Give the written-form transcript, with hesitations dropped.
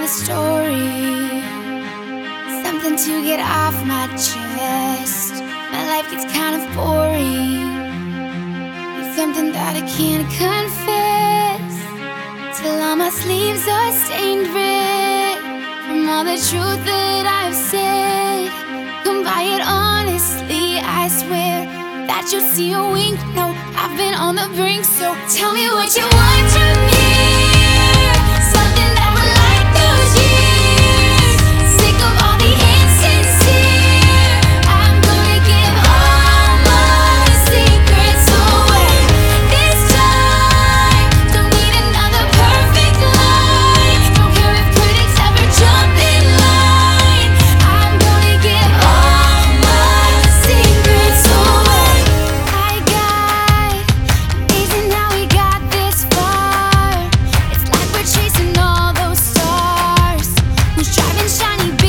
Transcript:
a story, something to get off my chest. My life gets kind of boring. It's something that I can't confess till all my sleeves are stained red from all the truth that I've said. Come by it honestly, I swear that you'll see a wink. No, I've been on the brink, so tell me what you want from me. Something that will light those years. Sick of all the insincere. I'm gonna give all my secrets away this time. Don't need another perfect line. Don't care if critics ever jump in line. I'm gonna give all my secrets away. I got amazing how we got this far. It's like we're chasing all those stars. Who's driving shiny